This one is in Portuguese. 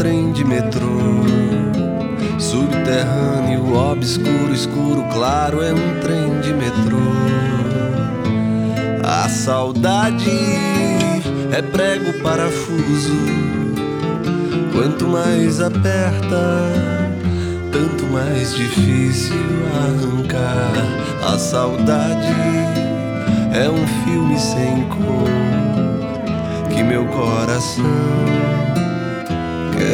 trem de metrô. Subterrâneo, obscuro, escuro, claro, é um trem de metrô. A saudade é prego parafuso. Quanto mais aperta, tanto mais difícil arrancar. A saudade é um filme sem cor que meu coração